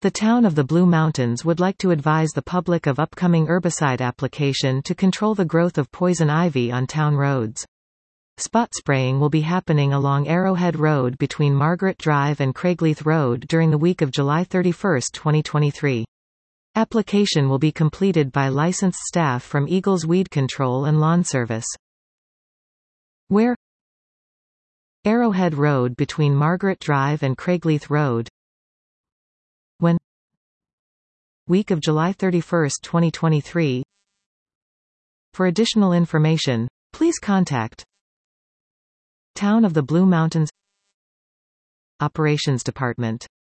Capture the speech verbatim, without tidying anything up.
The town of the Blue Mountains would like to advise the public of upcoming herbicide application to control the growth of poison ivy on town roads. Spot spraying will be happening along Arrowhead Road between Margaret Drive and Craigleith Road during the week of July thirty-first, twenty twenty-three. Application will be completed by licensed staff from Eagles Weed Control and Lawn Service. Where? Arrowhead Road between Margaret Drive and Craigleith Road. When? Week of July thirty-first, twenty twenty-three. For additional information, please contact Town of the Blue Mountains Operations Department.